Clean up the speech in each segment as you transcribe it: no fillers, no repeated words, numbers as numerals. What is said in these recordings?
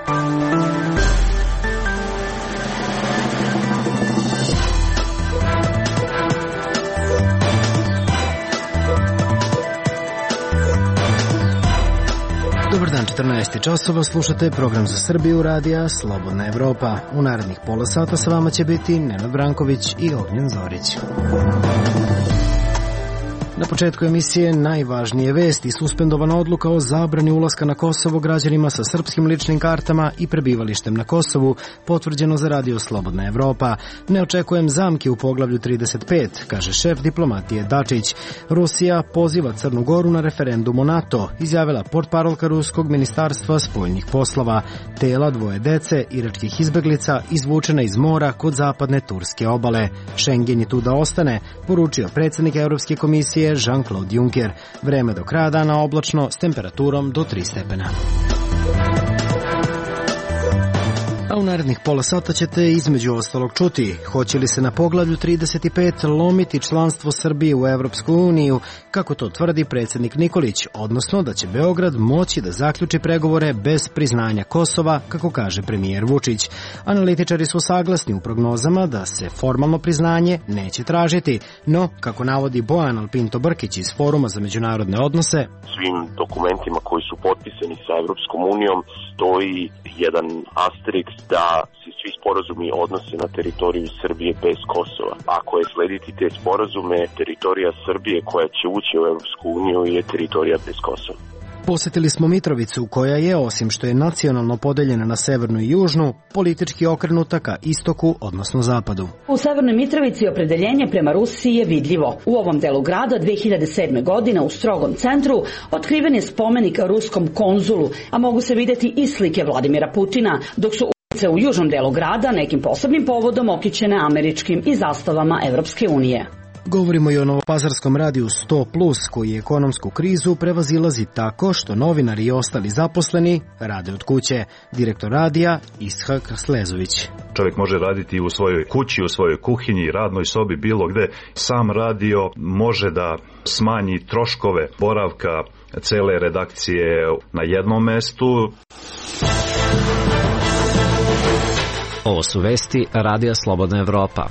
Dobar dan, 14 časova, slušate program za Srbiju radija Slobodna Evropa. U narednih pola sata sa vama će biti Nenad Branković i Ognjen Zorić. Na početku emisije najvažnije vesti: suspendovana odluka o zabrani ulaska na Kosovo građanima sa srpskim ličnim kartama i prebivalištem na Kosovu, potvrđeno za radio Slobodna Evropa. Ne očekujem zamke u poglavlju 35, kaže šef diplomatije Dačić. Rusija poziva Crnu Goru na referendum o NATO, izjavila portparolka Ruskog ministarstva spoljnih poslova. Tela dvoje dece iračkih izbeglica izvučena iz mora kod zapadne turske obale. Schengen je tu da ostane, poručio predsjednik Europske komisije Jean-Claude Juncker. Vreme do kraja dana oblačno s temperaturom do 3 stepena. A u narednih pola sata ćete između ostalog čuti: hoće li se na poglavlju 35 lomiti članstvo Srbije u Evropsku uniju, kako to tvrdi predsjednik Nikolić, odnosno da će Beograd moći da zaključi pregovore bez priznanja Kosova, kako kaže premijer Vučić. Analitičari su saglasni u prognozama da se formalno priznanje neće tražiti, no, kako navodi Bojan Alpinto Brkić iz Foruma za međunarodne odnose, svim dokumentima koji su potpisani sa Evropskom unijom stoji jedan asteriks da se svi sporazumi odnose na teritoriju Srbije bez Kosova. Ako je slediti te sporazume, teritorija Srbije koja će ući u Evropsku uniju je teritorija bez Kosova. Posjetili smo Mitrovicu, koja je, osim što je nacionalno podeljena na severnu i južnu, politički okrenuta ka istoku, odnosno zapadu. U severnoj Mitrovici opredeljenje prema Rusiji je vidljivo. U ovom delu grada 2007. godine u strogom centru otkriven je spomenik ruskom konzulu, a mogu se vidjeti i slike Vladimira Putina, dok su ulice u južnom delu grada nekim posebnim povodom okićene američkim i zastavama Evropske unije. Govorimo i o novopazarskom radiju 100+, koji ekonomsku krizu prevazilazi tako što novinari i ostali zaposleni rade od kuće. Direktor radija Ishak Slezović. Čovjek može raditi u svojoj kući, u svojoj kuhinji, radnoj sobi, bilo gde. Sam radio može da smanji troškove boravka cele redakcije na jednom mestu. Ovo su vesti Radija Slobodna Evropa.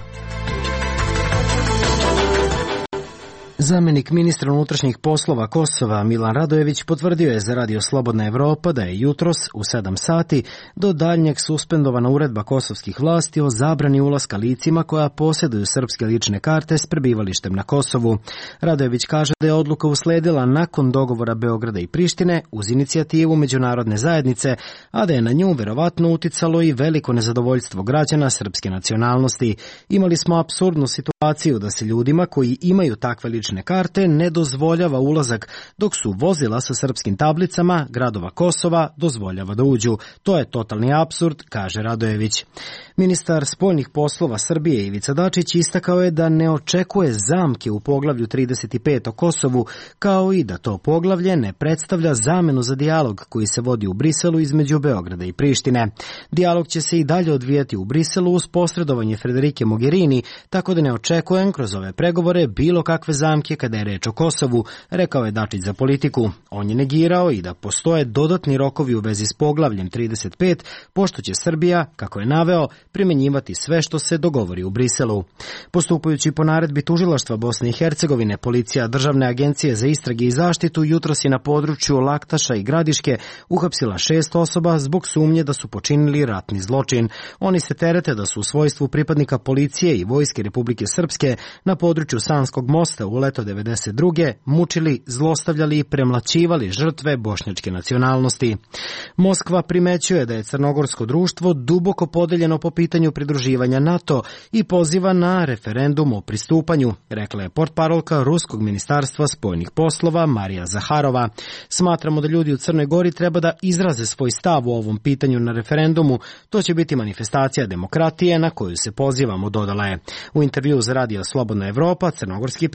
Zamenik ministra unutrašnjih poslova Kosova Milan Radojević potvrdio je za radio Slobodna Evropa da je jutros u 7 sati do daljnjeg suspendovana uredba kosovskih vlasti o zabrani ulaska licima koja posjeduju srpske lične karte s prebivalištem na Kosovu. Radojević kaže da je odluka usledila nakon dogovora Beograda i Prištine uz inicijativu međunarodne zajednice, a da je na nju verovatno uticalo i veliko nezadovoljstvo građana srpske nacionalnosti. Imali smo apsurdnu situaciju da se ljudima koji imaju takve lične karte ne dozvoljava ulazak, dok su vozila sa srpskim tablicama gradova Kosova dozvoljava da uđu. To je totalni apsurd, kaže Radojević. Ministar spoljnih poslova Srbije Ivica Dačić istakao je da ne očekuje zamke u poglavlju 35 o Kosovu, kao i da to poglavlje ne predstavlja zamenu za dijalog koji se vodi u Briselu između Beograda i Prištine. Dijalog će se i dalje odvijati u Briselu uz posredovanje Frederike Mogherini, tako da ne očekujem kroz ove pregovore bilo kakve zamke kada je reč o Kosovu, rekao je Dačić za Politiku. On je negirao i da postoje dodatni rokovi u vezi s poglavljem 35, pošto će Srbija, kako je naveo, primjenjivati sve što se dogovori u Briselu. Postupajući po naredbi tužilaštva Bosne i Hercegovine, policija Državne agencije za istrage i zaštitu jutros je na području Laktaša i Gradiške uhapsila 6 osoba zbog sumnje da su počinili ratni zločin. Oni se terete da su u svojstvu pripadnika policije i Vojske Republike Srpske na području Sanskog mosta u leto 1992. mučili, zlostavljali i premlaćivali žrtve bošnjačke nacionalnosti. Moskva primećuje da je crnogorsko društvo duboko podeljeno po pitanju pridruživanja NATO i poziva na referendum o pristupanju, rekla je portparolka Ruskog ministarstva spoljnih poslova Marija Zaharova. Smatramo da ljudi u Crnoj Gori treba da izraze svoj stav u ovom pitanju na referendumu. To će biti manifestacija demokratije na koju se pozivamo, dodala je. U intervju za radio Slobodna Evropa crnogorski premijer Milo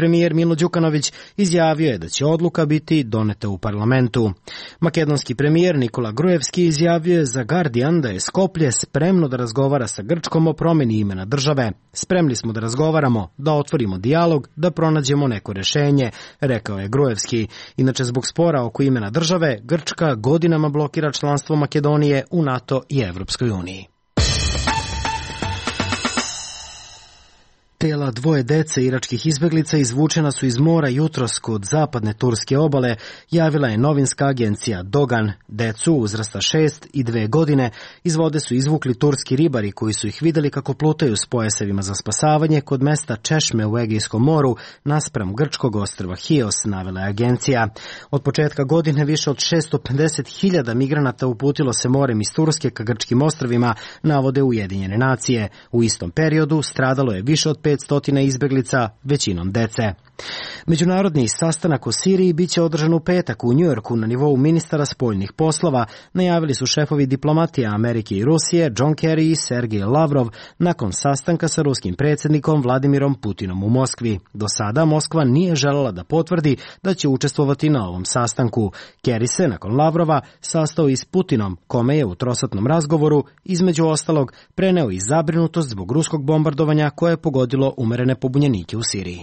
Milo Đukanović izjavio je da će odluka biti doneta u parlamentu. Makedonski premijer Nikola Grujevski izjavio je za Guardian da je Skoplje spremno da razgovara sa Grčkom o promjeni imena države. Spremni smo da razgovaramo, da otvorimo dijalog, da pronađemo neko rešenje, rekao je Grujevski. Inače, zbog spora oko imena države, Grčka godinama blokira članstvo Makedonije u NATO i Evropskoj uniji. Tela dvoje dece iračkih izbeglica izvučena su iz mora jutros kod zapadne turske obale, javila je novinska agencija Dogan. Decu uzrasta 6 i 2 godine iz vode su izvukli turski ribari koji su ih videli kako plutaju s pojasevima za spasavanje kod mesta Češme u Egejskom moru naspram grčkog ostrva Hios, navela je agencija. Od početka godine više od 650.000 migranata uputilo se morem iz Turske ka grčkim ostrvima, navode Ujedinjene nacije. U istom periodu stradalo je više od 500 izbeglica, većinom dece. Međunarodni sastanak o Siriji biće održan u petak u Njujorku na nivou ministara spoljnih poslova, najavili su šefovi diplomatija Amerike i Rusije John Kerry i Sergej Lavrov nakon sastanka sa ruskim predsjednikom Vladimirom Putinom u Moskvi. Do sada Moskva nije željela da potvrdi da će učestvovati na ovom sastanku. Kerry se nakon Lavrova sastao i s Putinom, kome je u trosatnom razgovoru između ostalog preneo i zabrinutost zbog ruskog bombardovanja koje je pogodilo umerene pobunjenike u Siriji.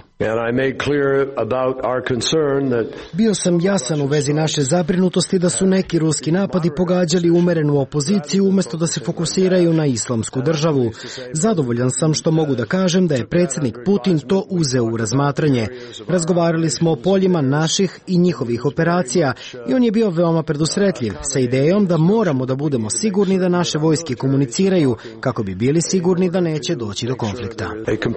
Bio sam jasan u vezi naše zabrinutosti da su neki ruski napadi pogađali umerenu opoziciju umjesto da se fokusiraju na islamsku državu. Zadovoljan sam što mogu da kažem da je predsjednik Putin to uzeo u razmatranje. Razgovarali smo o poljima naših i njihovih operacija i on je bio veoma predusretljiv sa idejom da moramo da budemo sigurni da naše vojske komuniciraju kako bi bili sigurni da neće doći do konflikta.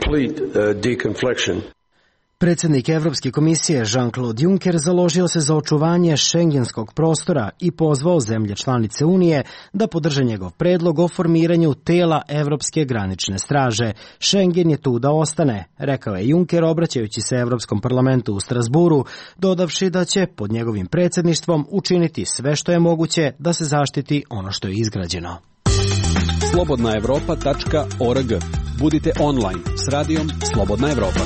Predsjednik Evropske komisije Jean-Claude Juncker založio se za očuvanje šengenskog prostora i pozvao zemlje članice Unije da podrže njegov predlog o formiranju tela Evropske granične straže. Schengen je tu da ostane, rekao je Juncker obraćajući se Evropskom parlamentu u Strasburu, dodavši da će pod njegovim predsjedništvom učiniti sve što je moguće da se zaštiti ono što je izgrađeno. slobodnaevropa.org. Budite online s radijom Slobodna Evropa.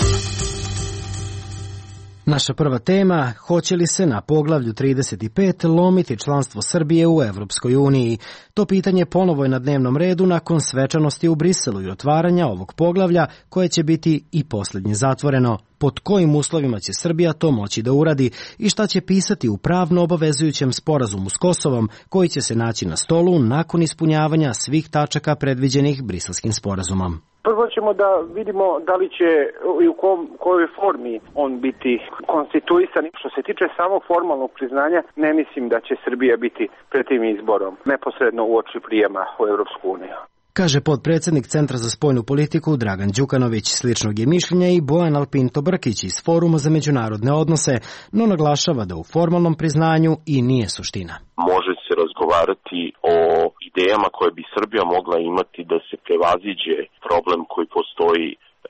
Naša prva tema, hoće li se na poglavlju 35 lomiti članstvo Srbije u Evropskoj uniji? To pitanje ponovo je na dnevnom redu nakon svečanosti u Briselu i otvaranja ovog poglavlja koje će biti i posljednje zatvoreno. Pod kojim uslovima će Srbija to moći da uradi i šta će pisati u pravno obavezujućem sporazumu s Kosovom koji će se naći na stolu nakon ispunjavanja svih tačaka predviđenih Briselskim sporazumom. Prvo ćemo da vidimo da li će i u kojoj formi on biti konstituisan. Što se tiče samog formalnog priznanja, ne mislim da će Srbija biti pred tim izborom neposredno uoči prijema u Evropsku uniju. Kaže potpredsjednik Centra za spoljnu politiku Dragan Đukanović. Sličnog je mišljenja i Bojan Alpinto Brkić iz Foruma za međunarodne odnose, no naglašava da u formalnom priznanju i nije suština. Može se razgovarati o idejama koje bi Srbija mogla imati da se prevaziđe problem koji postoji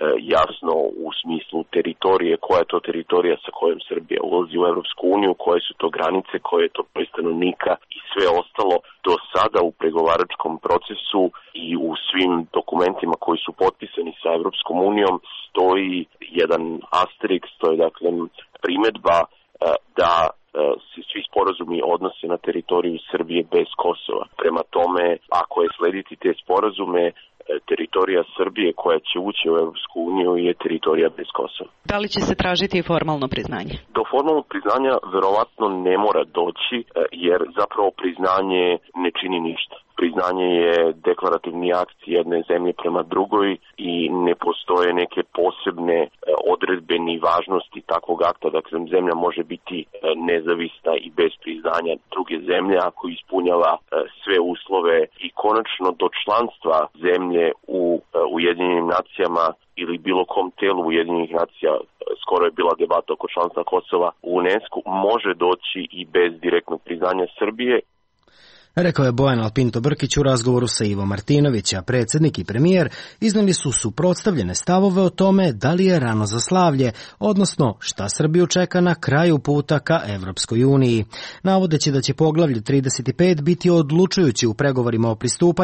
jasno u smislu teritorije, koja je to teritorija sa kojom Srbija ulazi u Evropsku uniju, koje su to granice, koje je to broj stanovnika i sve ostalo. Do sada u pregovaračkom procesu i u svim dokumentima koji su potpisani sa Evropskom unijom stoji jedan asteriks, to je dakle primedba da se svi sporazumi odnose na teritoriju Srbije bez Kosova. Prema tome, ako je slediti te sporazume, teritorija Srbije koja će ući u Evropsku uniju je teritorija bez Kosova. Da li će se tražiti i formalno priznanje? Do formalnog priznanja verovatno ne mora doći, jer zapravo priznanje ne čini ništa. Priznanje je deklarativni akt jedne zemlje prema drugoj i ne postoje neke posebne odredbe ni važnosti takvog akta. Dakle, zemlja može biti nezavisna i bez priznanja druge zemlje ako ispunjava sve uslove i konačno do članstva zemlje u Ujedinjenim nacijama ili bilo kom telu Ujedinjenih nacija, skoro je bila debata oko članstva Kosova u UNESCO, može doći i bez direktnog priznanja Srbije. Rekao je Bojan Alpinto Brkić u razgovoru sa Ivo Martinović, a predsjednik i premijer iznali su suprotstavljene stavove o tome da li je rano za slavlje, odnosno šta Srbiju čeka na kraju puta ka Evropskoj uniji. Navodeći da će poglavlje 35 biti odlučujući u pregovorima o pristupanju,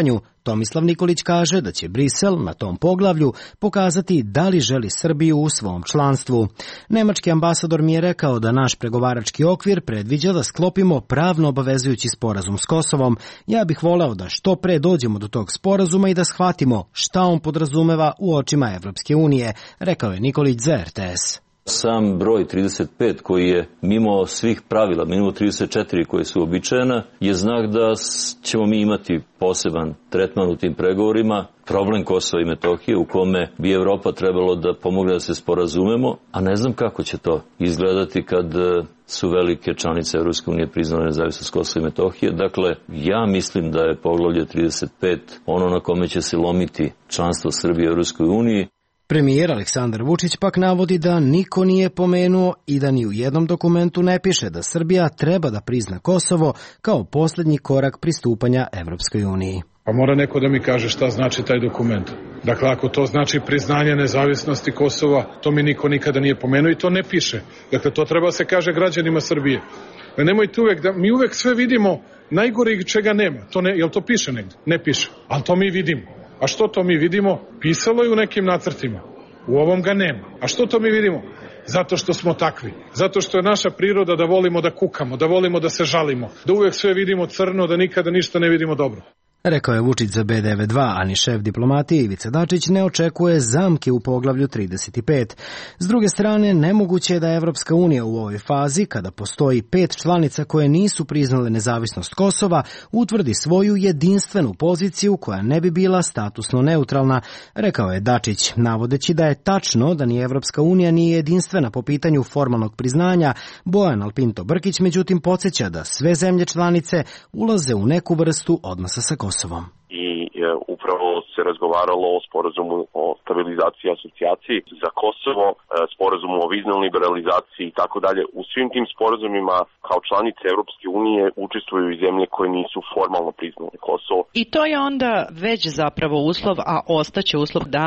Tomislav Nikolić kaže da će Brisel na tom poglavlju pokazati da li želi Srbiju u svom članstvu. Nemački ambasador mi je rekao da naš pregovarački okvir predviđa da sklopimo pravno obavezujući sporazum s Kosovom. Ja bih voleo da što pre dođemo do tog sporazuma i da shvatimo šta on podrazumeva u očima Evropske unije, rekao je Nikolić za RTS. Sam broj 35 koji je mimo svih pravila, mimo 34 koje su uobičajena, je znak da ćemo mi imati poseban tretman u tim pregovorima. Problem Kosova i Metohije u kome bi Evropa trebalo da pomogne da se sporazumemo, a ne znam kako će to izgledati kad su velike članice Evropske unije priznale nezavisnost Kosova i Metohije. Dakle, ja mislim da je poglavlje 35 ono na kome će se lomiti članstvo Srbije u Evropskoj uniji. Premijer Aleksandar Vučić pak navodi da niko nije pomenuo i da ni u jednom dokumentu ne piše da Srbija treba da prizna Kosovo kao posljednji korak pristupanja Evropskoj uniji. Pa mora neko da mi kaže šta znači taj dokument. Dakle, ako to znači priznanje nezavisnosti Kosova, to mi niko nikada nije pomenuo i to ne piše. Dakle, to treba se kaže građanima Srbije. Nemojte uvek da, mi uvek sve vidimo najgore čega nema. Jel to piše negdje? Ne piše. Ali to mi vidimo. A što to mi vidimo? Pisalo je u nekim nacrtima. U ovom ga nema. A što to mi vidimo? Zato što smo takvi. Zato što je naša priroda da volimo da kukamo, da volimo da se žalimo, da uvek sve vidimo crno, da nikada ništa ne vidimo dobro. Rekao je Vučić za B92, a ni šef diplomatije Ivica Dačić ne očekuje zamke u poglavlju 35. S druge strane, nemoguće je da Evropska unija u ovoj fazi, kada postoji 5 članica koje nisu priznale nezavisnost Kosova, utvrdi svoju jedinstvenu poziciju koja ne bi bila statusno neutralna, rekao je Dačić, navodeći da je tačno da ni Evropska unija nije jedinstvena po pitanju formalnog priznanja. Bojan Alpinto Brkić međutim podsjeća da sve zemlje članice ulaze u neku vrstu odnosa sa Kosovom. I upravo se razgovaralo o sporazumu o stabilizaciji i asocijaciji za Kosovo, sporazumu o viznoj liberalizaciji i tako dalje. U svim tim sporazumima kao članice Evropske unije učestvuju i zemlje koje nisu formalno priznale Kosovo. I to je onda već zapravo uslov, a ostaće uslov da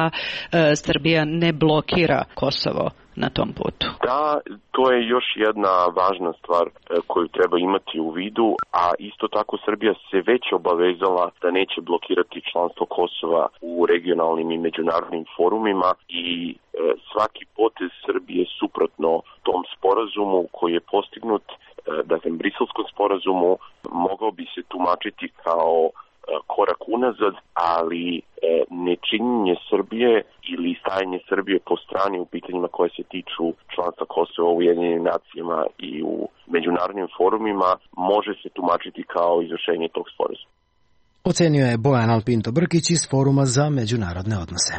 Srbija ne blokira Kosovo na tom putu. Da, to je još jedna važna stvar koju treba imati u vidu, a isto tako Srbija se već obavezala da neće blokirati članstvo Kosova u regionalnim i međunarodnim forumima i svaki potez Srbije suprotno tom sporazumu koji je postignut, dakle Briselskom sporazumu, mogao bi se tumačiti kao korak unazad, ali nečinjenje Srbije ili stajanje Srbije po strani u pitanjima koje se tiču članstva Kosova u Ujedinjenim nacijama i u međunarodnim forumima može se tumačiti kao izvršenje tog sporazuma. Ocenio je Bojan Alpinto Brkić iz Foruma za međunarodne odnose.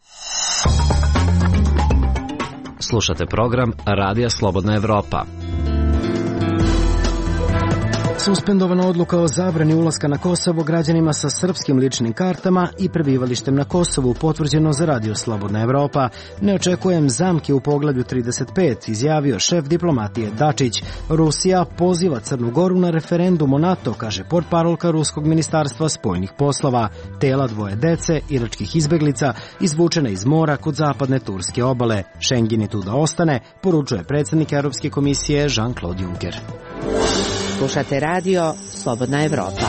Slušate program Radija Slobodna Evropa. Suspendovana odluka o zabrani ulaska na Kosovo građanima sa srpskim ličnim kartama i prebivalištem na Kosovu potvrđeno za Radio Slobodna Evropa. Ne očekujem zamke u poglavlju 35, izjavio šef diplomatije Dačić. Rusija poziva Crnu Goru na referendum o NATO, kaže portparolka Ruskog ministarstva spoljnih poslova. Tela dvoje dece, iračkih izbeglica, izvučene iz mora kod zapadne turske obale. Schengen je tu da ostane, poručuje predsjednik Europske komisije Jean-Claude Juncker. Slušate radio Slobodna Evropa.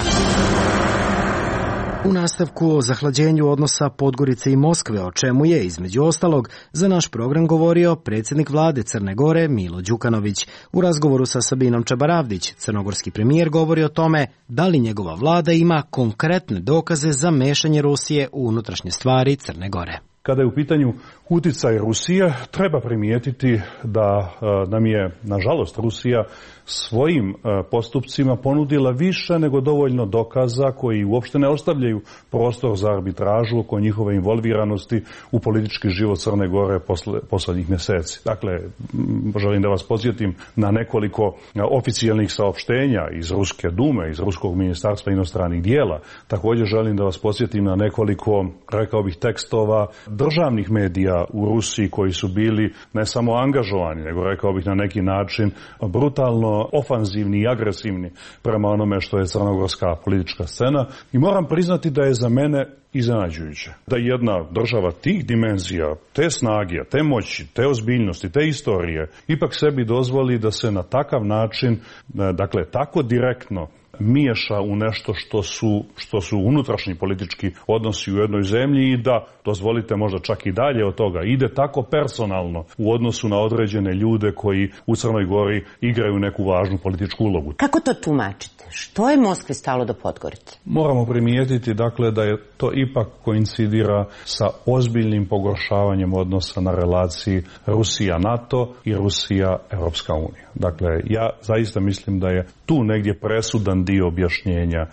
U nastavku o zahlađenju odnosa Podgorice i Moskve, o čemu je, između ostalog, za naš program govorio predsjednik vlade Crne Gore Milo Đukanović. U razgovoru sa Sabinom Čabaravdić, crnogorski premijer govori o tome da li njegova vlada ima konkretne dokaze za mešanje Rusije u unutrašnje stvari Crne Gore. Kada je u pitanju uticaj Rusije, treba primijetiti da nam je, nažalost, Rusija svojim postupcima ponudila više nego dovoljno dokaza koji uopšte ne ostavljaju prostor za arbitražu oko njihove involviranosti u politički život Crne Gore posljednjih mjeseci. Dakle, želim da vas podsjetim na nekoliko oficijalnih saopštenja iz Ruske dume, iz Ruskog ministarstva inostranih dijela. Također želim da vas podsjetim na nekoliko, rekao bih, tekstova državnih medija u Rusiji koji su bili ne samo angažovani, nego rekao bih na neki način brutalno ofanzivni i agresivni prema onome što je crnogorska politička scena. I moram priznati da je za mene iznenađujuće da jedna država tih dimenzija, te snage, te moći, te ozbiljnosti, te istorije, ipak sebi dozvoli da se na takav način, dakle tako direktno miješa u nešto što su unutrašnji politički odnosi u jednoj zemlji i da, dozvolite, možda čak i dalje od toga, ide tako personalno u odnosu na određene ljude koji u Crnoj Gori igraju neku važnu političku ulogu. Kako to tumačite? Što je Moskvi stalo do Podgorice? Moramo primijetiti, dakle, da je to ipak koincidira sa ozbiljnim pogoršavanjem odnosa na relaciji Rusija-NATO i Rusija-Europska unija. Dakle, ja zaista mislim da je tu negdje presudan dio objašnjenja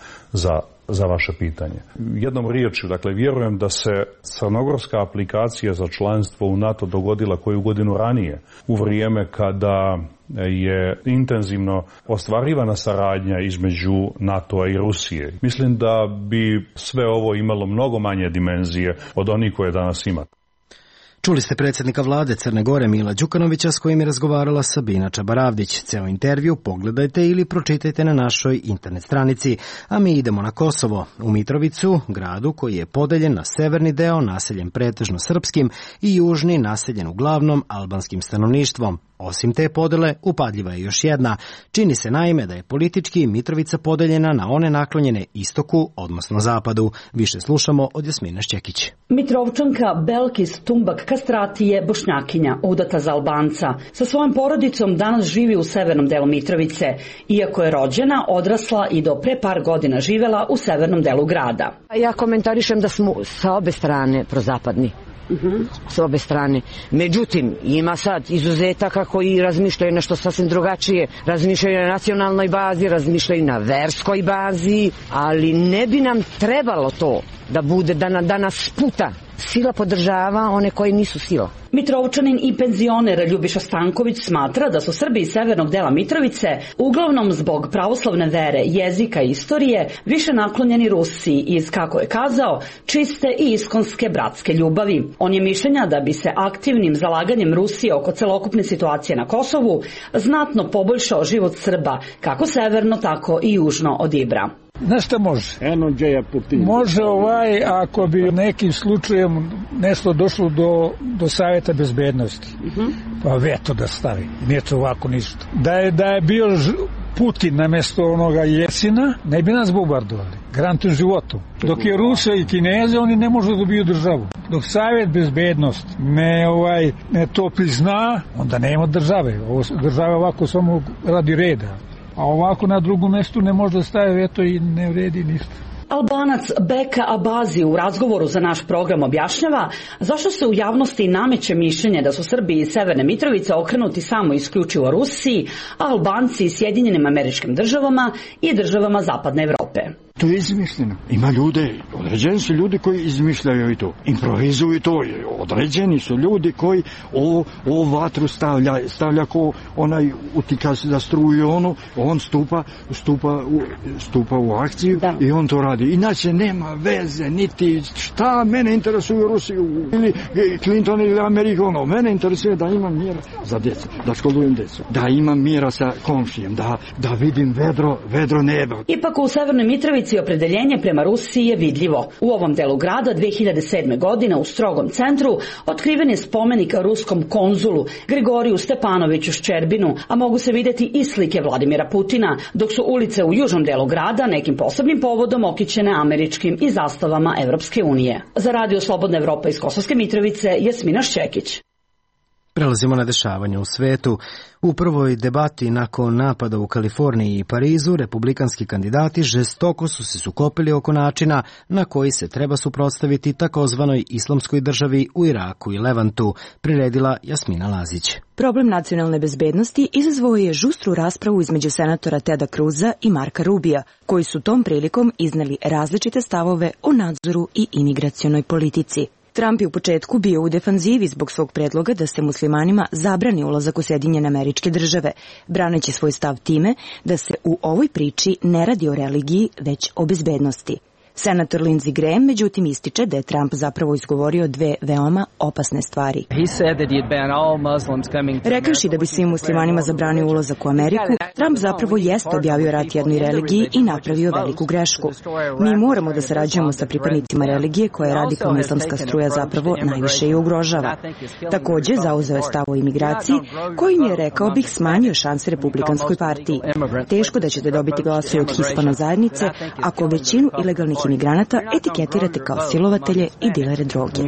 za vaše pitanje. Jednom riječju, dakle, vjerujem da se crnogorska aplikacija za članstvo u NATO dogodila koju godinu ranije, u vrijeme kada je intenzivno ostvarivana saradnja između NATO-a i Rusije. Mislim da bi sve ovo imalo mnogo manje dimenzije od onih koje danas ima. Čuli ste predsjednika vlade Crne Gore Mila Đukanovića s kojim je razgovarala Sabina Čabaravdić. Ceo intervju pogledajte ili pročitajte na našoj internet stranici. A mi idemo na Kosovo, u Mitrovicu, gradu koji je podeljen na severni deo naseljen pretežno srpskim i južni naseljen uglavnom albanskim stanovništvom. Osim te podele, upadljiva je još jedna. Čini se naime da je politički Mitrovica podeljena na one naklonjene istoku, odnosno zapadu. Više slušamo od Jasmine Šćekić. Mitrovčanka Belkis Tumbak Kastrati je Bošnjakinja, udata za Albanca. Sa svojom porodicom danas živi u severnom delu Mitrovice. Iako je rođena, odrasla i do pre par godina živela u severnom delu grada. Ja komentarišem da smo sa obe strane prozapadni. S obe strane. Međutim, ima sad izuzetaka koji razmišljaju nešto sasvim drugačije. Razmišljaju na nacionalnoj bazi, razmišljaju na verskoj bazi, ali ne bi nam trebalo to da bude, da nas sputa. Sila podržava one koji nisu sila. Mitrovčanin i penzioner Ljubiša Stanković smatra da su Srbi iz severnog dela Mitrovice, uglavnom zbog pravoslavne vere, jezika i istorije, više naklonjeni Rusiji iz, kako je kazao, čiste i iskonske bratske ljubavi. On je mišljenja da bi se aktivnim zalaganjem Rusije oko celokupne situacije na Kosovu znatno poboljšao život Srba, kako severno, tako i južno od Ibra. Znaš šta može? Može ako bi nekim slučajem nešto došlo do Savjeta bezbednosti. Pa veto da stavi. Nije to ovako ništa. Da je bio Putin namjesto onoga Jesina, ne bi nas bombardovali. Garantujem životu. Dok je Rusa i Kineze, oni ne možu dobiju državu. Dok Savjet bezbednosti ne to prizna, onda nema države. Država ovako samo radi reda. A ovako na drugom mjestu ne može da staje veto i ne vredi ništa. Albanac Beka Abazi u razgovoru za naš program objašnjava zašto se u javnosti nameće mišljenje da su Srbi iz Severne Mitrovice okrenuti samo isključivo Rusiji, a Albanci iz Sjedinjenim Američkim Državama i državama Zapadne Evrope. To je izmišljeno. Ima određeni su ljudi koji izmišljaju i to, improvizuju to. Određeni su ljudi koji o vatru stavlja ko onaj utika za struju, on stupa u akciju i on to radi. Inače nema veze, niti šta mene interesuje Rusiju ili Clinton ili Amerika, mene interesuje da imam mjera za djecu, da školujem djecu, da imam mjera sa komšijem, da vidim vedro nebo. Ipak u Severnoj Mitrovici opredeljenje prema Rusiji je vidljivo. U ovom delu grada 2007. godine u strogom centru otkriven je spomenik ruskom konzulu Grigoriju Stepanoviću Ščerbinu, a mogu se vidjeti i slike Vladimira Putina, dok su ulice u južnom delu grada nekim posebnim povodom okićene američkim i zastavama Evropske unije. Za Radio Slobodna Evropa iz Kosovske Mitrovice, Jasmina Šćekić. Prelazimo na dešavanja u svetu. U prvoj debati nakon napada u Kaliforniji i Parizu, republikanski kandidati žestoko su se sukobili oko načina na koji se treba suprotstaviti takozvanoj islamskoj državi u Iraku i Levantu, priredila Jasmina Lazić. Problem nacionalne bezbednosti izazvao je žustru raspravu između senatora Teda Cruza i Marka Rubija, koji su tom prilikom izneli različite stavove o nadzoru i imigracionoj politici. Trump je u početku bio u defanzivi zbog svog predloga da se muslimanima zabrani ulazak u Sjedinjene Američke Države, braneći svoj stav time da se u ovoj priči ne radi o religiji, već o bezbednosti. Senator Lindsey Graham međutim ističe da je Trump zapravo izgovorio dve veoma opasne stvari. Rekavši da bi svim muslimanima zabranio ulazak u Ameriku, Trump zapravo jeste objavio rat jednoj religiji i napravio veliku grešku. Mi moramo da sarađujemo sa pripadnicima religije koje radikalna islamska struja zapravo najviše i ugrožava. Takođe, zauzeo je stav o imigraciji, kojim je, rekao bih, smanjio šanse Republikanskoj partiji. Teško da ćete dobiti glasove od hispano zajednice ako većinu ilegalnih imigranata etiketirate kao silovatelje i dilere droge.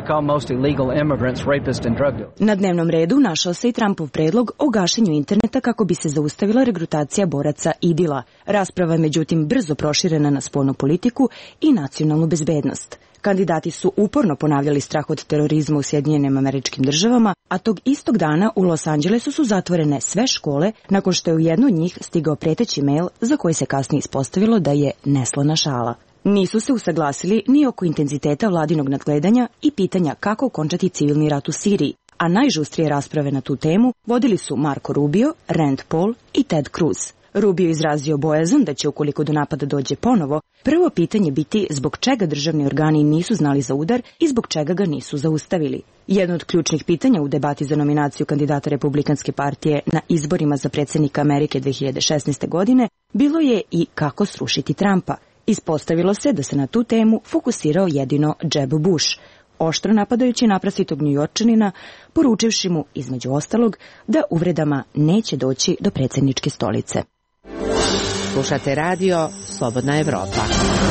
Na dnevnom redu našao se i Trumpov predlog o gašenju interneta kako bi se zaustavila regrutacija boraca IDIL-a. Rasprava je međutim brzo proširena na spoljnu politiku i nacionalnu bezbednost. Kandidati su uporno ponavljali strah od terorizma u Sjedinjenim Američkim Državama, a tog istog dana u Los Angelesu su zatvorene sve škole nakon što je u jednu od njih stigao preteći mail za koji se kasnije ispostavilo da je neslana šala. Nisu se usaglasili ni oko intenziteta vladinog nadgledanja i pitanja kako okončati civilni rat u Siriji, a najžustrije rasprave na tu temu vodili su Marco Rubio, Rand Paul i Ted Cruz. Rubio izrazio bojazan da će, ukoliko do napada dođe ponovo, prvo pitanje biti zbog čega državni organi nisu znali za udar i zbog čega ga nisu zaustavili. Jedno od ključnih pitanja u debati za nominaciju kandidata Republikanske partije na izborima za predsjednika Amerike 2016. godine bilo je i kako srušiti Trumpa. Ispostavilo se da se na tu temu fokusirao jedino Jeb Bush, oštro napadajući naprasitog Njujorčanina, poručivši mu, između ostalog, da uvredama neće doći do predsjedničke stolice. Slušate radio Slobodna Evropa.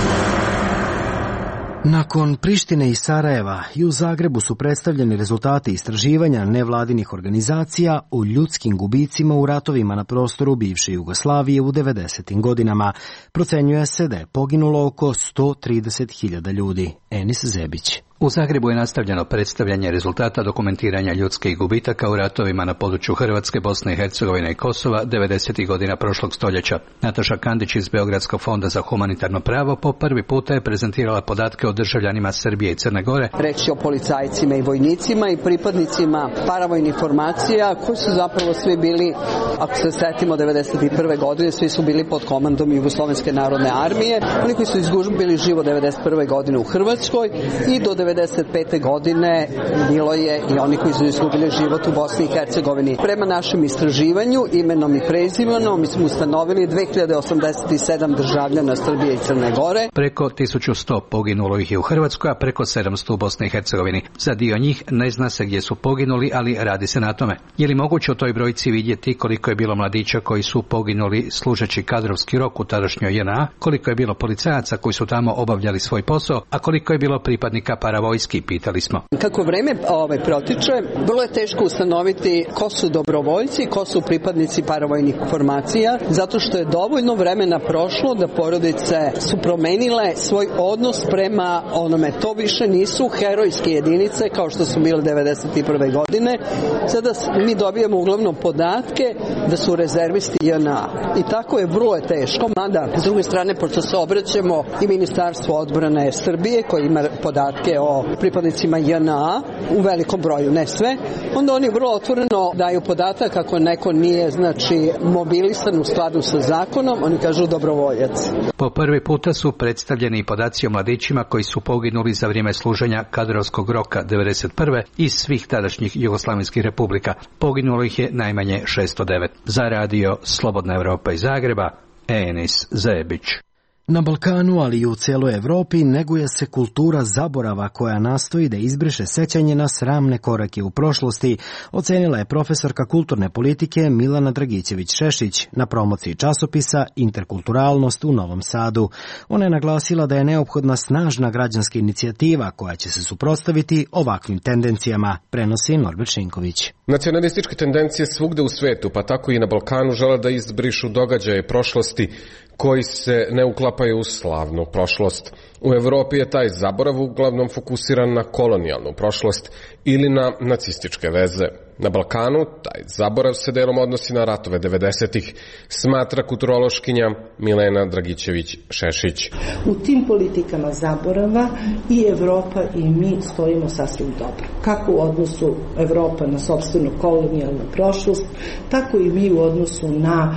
Nakon Prištine i Sarajeva i u Zagrebu su predstavljeni rezultati istraživanja nevladinih organizacija o ljudskim gubicima u ratovima na prostoru bivše Jugoslavije u 90. godinama. Procenjuje se da je poginulo oko 130.000 ljudi. Enis Zebić. U Zagrebu je nastavljeno predstavljanje rezultata dokumentiranja ljudskih gubitaka u ratovima na području Hrvatske, Bosne i Hercegovine i Kosova 90. godina prošlog stoljeća. Nataša Kandić iz Beogradskog fonda za humanitarno pravo po prvi puta je prezentirala podatke o državljanima Srbije i Crne Gore. Reč je o policajcima i vojnicima i pripadnicima paravojnih formacija koji su zapravo svi bili, ako se setimo 91. godine, svi su bili pod komandom Jugoslovenske narodne armije. Oni koji su izgubili život 91. godine u Hrvatskoj i do 1995. godine bilo je i oni koji su izgubili život u Bosni i Hercegovini. Prema našem istraživanju, imenom i prezimenom, mi smo ustanovili 2087 državljana Srbije i Crne Gore. Preko 1100 poginulo ih je u Hrvatskoj, a preko 700 u Bosni i Hercegovini. Za dio njih ne zna se gdje su poginuli, ali radi se na tome. Je li moguće u toj brojci vidjeti koliko je bilo mladića koji su poginuli služeći kadrovski rok u tadašnjoj JNA, koliko je bilo policajaca koji su tamo obavljali svoj posao, a koliko je bilo pripadnika paravojski, pitali smo. Kako vreme protiče, vrlo je teško ustanoviti ko su dobrovoljci, ko su pripadnici paravojnih formacija, zato što je dovoljno vremena prošlo da porodice su promenile svoj odnos prema onome. To više nisu herojske jedinice kao što su bile 91. godine. Sada mi dobijamo uglavnom podatke da su rezervisti JNA. I tako je vrlo je teško, mada s druge strane, pošto se obraćamo i Ministarstvo odbrane Srbije koji ima podatke o pripadnicima JNA u velikom broju, ne sve, onda oni vrlo otvoreno daju podatak ako neko nije, mobilisan u skladu sa zakonom, oni kažu dobrovoljac. Po prvi puta su predstavljeni i podaci o mladićima koji su poginuli za vrijeme služenja kadrovskog roka 1991. iz svih tadašnjih jugoslavenskih republika. Poginulo ih je najmanje 609. Za radio Slobodna Evropa iz Zagreba, Enis Zebić. Na Balkanu, ali i u cijeloj Evropi, neguje se kultura zaborava koja nastoji da izbriše sećanje na sramne korake u prošlosti, ocenila je profesorka kulturne politike Milana Dragićević-Šešić na promociji časopisa Interkulturalnost u Novom Sadu. Ona je naglasila da je neophodna snažna građanska inicijativa koja će se suprotstaviti ovakvim tendencijama, prenosi Norbert Šinković. Nacionalističke tendencije svugde u svetu, pa tako i na Balkanu, žele da izbrišu događaje prošlosti koji se ne uklapaju u slavnu prošlost. U Evropi je taj zaborav uglavnom fokusiran na kolonijalnu prošlost ili na nacističke veze. Na Balkanu taj zaborav se delom odnosi na ratove 90-ih, smatra kulturološkinja Milena Dragićević-Šešić. U tim politikama zaborava i Evropa i mi stojimo sasvim dobro. Kako u odnosu Evropa na sopstvenu kolonijalnu prošlost, tako i mi u odnosu na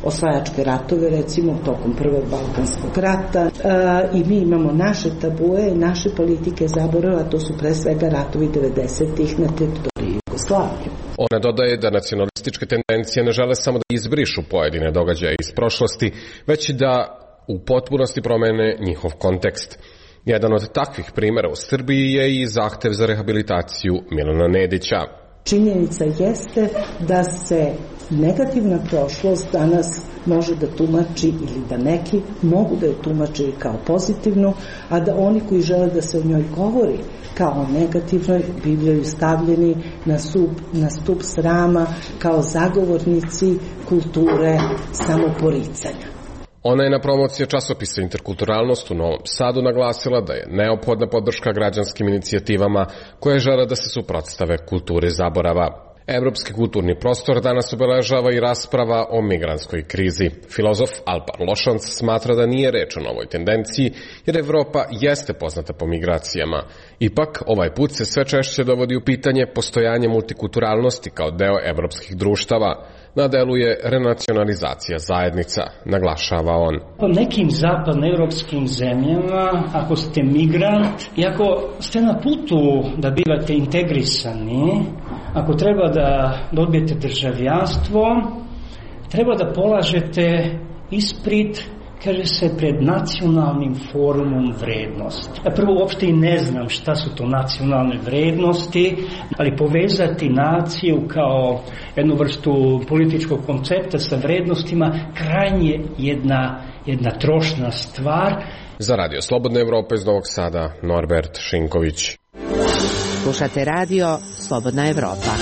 osvajačke ratove, recimo tokom Prvog Balkanskog rata, i mi imamo naše tabue, naše politike zaborava, to su pre svega ratovi 90-ih na teritoriji Jugoslavije. Ona dodaje da nacionalističke tendencije ne žele samo da izbrišu pojedine događaje iz prošlosti, već i da u potpunosti promene njihov kontekst. Jedan od takvih primjera u Srbiji je i zahtev za rehabilitaciju Milana Nedića. Činjenica jeste da se negativna prošlost danas može da tumači, ili da neki mogu da je tumači kao pozitivnu, a da oni koji žele da se o njoj govori kao negativnoj bivaju stavljeni na stup srama kao zagovornici kulture samoporicanja. Ona je na promociji časopisa Interkulturalnost u Novom Sadu naglasila da je neophodna podrška građanskim inicijativama koje žele da se suprotstave kulturi zaborava. Evropski kulturni prostor danas obeležava i rasprava o migrantskoj krizi. Filozof Alpar Lošanc smatra da nije reč o novoj tendenciji, jer Evropa jeste poznata po migracijama. Ipak, ovaj put se sve češće dovodi u pitanje postojanje multikulturalnosti kao deo evropskih društava. Na delu je renacionalizacija zajednica, naglašava on. U nekim zapadnoevropskim zemljama, ako ste migrant i ako ste na putu da bivate integrisani, ako treba da dobijete državljanstvo, treba da polažete ispit, kaže se, pred nacionalnim forumom vrednosti. Ja prvo uopšte i ne znam šta su to nacionalne vrednosti, ali povezati naciju kao jednu vrstu političkog koncepta sa vrednostima krajnje jedna trošna stvar. Za Radio Slobodna Evropa iz Novog Sada, Norbert Šinković. Slušate Radio Slobodna Evropa.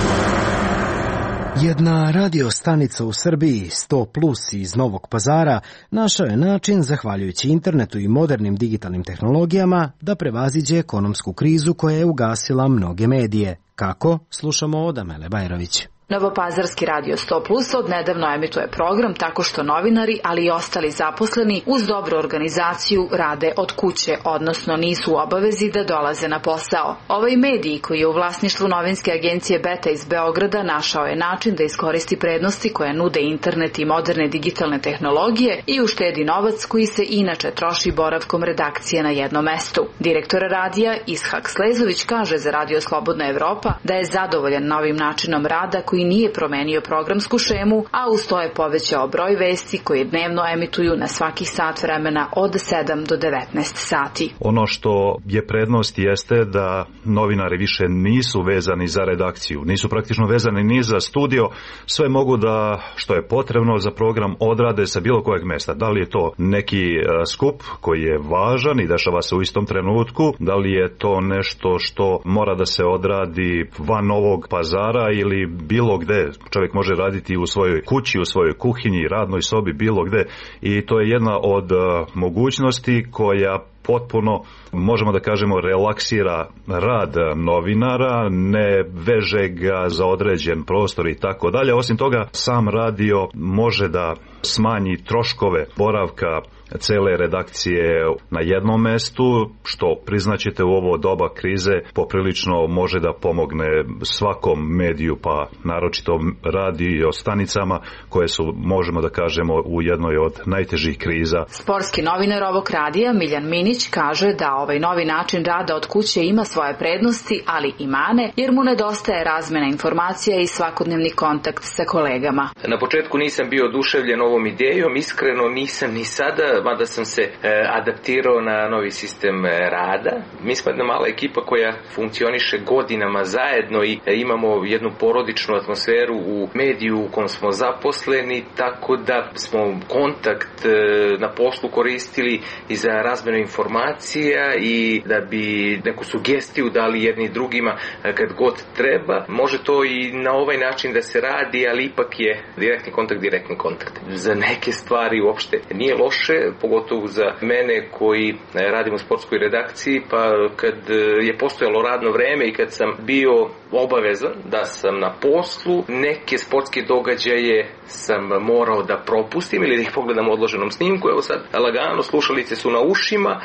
Jedna radio stanica u Srbiji, 100 Plus iz Novog Pazara, našao je način, zahvaljujući internetu i modernim digitalnim tehnologijama, da prevaziđe ekonomsku krizu koja je ugasila mnoge medije. Kako? Slušamo od Amele Bajrović. Novopazarski radio 100 Plus odnedavno emituje program tako što novinari, ali i ostali zaposleni uz dobru organizaciju rade od kuće, odnosno nisu u obavezi da dolaze na posao. Ovaj medij, koji je u vlasništvu novinske agencije Beta iz Beograda, našao je način da iskoristi prednosti koje nude internet i moderne digitalne tehnologije i uštedi novac koji se inače troši boravkom redakcije na jednom mestu. Direktor radija Ishak Slezović kaže za Radio Slobodna Evropa da je zadovoljan novim načinom rada koji nije promenio programsku šemu, a uz to je povećao broj vesti koje dnevno emituju na svakih sat vremena od 7 do 19 sati. Ono što je prednost jeste da novinari više nisu vezani za redakciju, nisu praktično vezani ni za studio, sve mogu da, što je potrebno za program, odrade sa bilo kojeg mesta. Da li je to neki skup koji je važan i dešava se u istom trenutku, da li je to nešto što mora da se odradi van Novog Pazara ili bilo gde, čovjek može raditi u svojoj kući, u svojoj kuhinji, radnoj sobi, bilo gde, i to je jedna od mogućnosti koja potpuno, možemo da kažemo, relaksira rad novinara, ne veže ga za određen prostor i tako dalje. Osim toga, sam radio može da smanji troškove boravka cele redakcije na jednom mestu, što priznaćete u ovo doba krize poprilično može da pomogne svakom mediju, pa naročito radio stanicama koje su, možemo da kažemo, u jednoj od najtežih kriza. Sportski novinar ovog radija Miljan Minić kaže da ovaj novi način rada od kuće ima svoje prednosti, ali i mane, jer mu nedostaje razmena informacija i svakodnevni kontakt sa kolegama. Na početku nisam bio oduševljen ovom idejom, iskreno nisam ni sada, mada sam se adaptirao na novi sistem rada. Mi smo jedna mala ekipa koja funkcioniše godinama zajedno i imamo jednu porodičnu atmosferu u mediju u kom smo zaposleni, tako da smo kontakt na poslu koristili i za razmenu informacija i da bi neku sugestiju dali jedni drugima kad god treba. Može to i na ovaj način da se radi, ali ipak je direktni kontakt. Za neke stvari uopšte nije loše, pogotovo za mene koji radim u sportskoj redakciji, pa kad je postojalo radno vreme i kad sam bio obavezan da sam na poslu, neke sportske događaje sam morao da propustim ili da ih pogledam u odloženom snimku. Evo sad lagano, slušalice su na ušima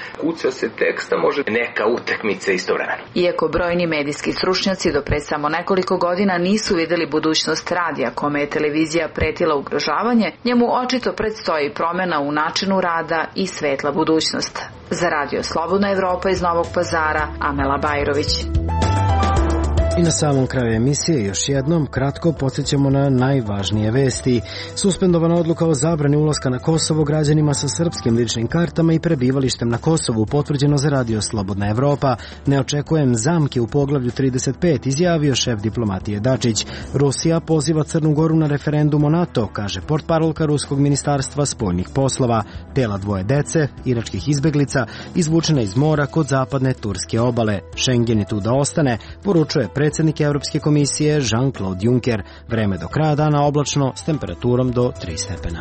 kuca se teksta, može neka utakmica istovremeno. Iako brojni medijski stručnjaci do pre samo nekoliko godina nisu videli budućnost radija kome je televizija pretila ugrožavanje, njemu očito predstoji promena u načinu rada i svetla budućnost. Za Radio Slobodna Evropa iz Novog Pazara, Amela Bajrović. I na samom kraju emisije još jednom kratko podsjećamo na najvažnije vesti. Suspendovana odluka o zabrani ulaska na Kosovo građanima sa srpskim ličnim kartama i prebivalištem na Kosovu potvrđeno za Radio Slobodna Evropa. Ne očekujem zamke u poglavlju 35, izjavio šef diplomatije Dačić. Rusija poziva Crnu Goru na referendum o NATO, kaže portparolka Ruskog ministarstva spoljnih poslova. Tela dvoje dece, iračkih izbeglica, izvučena iz mora kod zapadne turske obale. Schengen je tu da ostane, poručuje predsjednik Europske komisije Jean-Claude Juncker. Vreme do kraja dana oblačno s temperaturom do 3 stepena.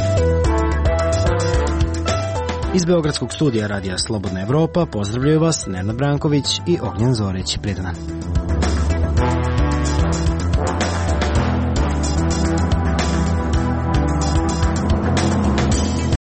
Iz Beogradskog studija Radija Slobodna Evropa pozdravljaju vas Nenad Branković i Ognjen Zorić. Prijetan dan.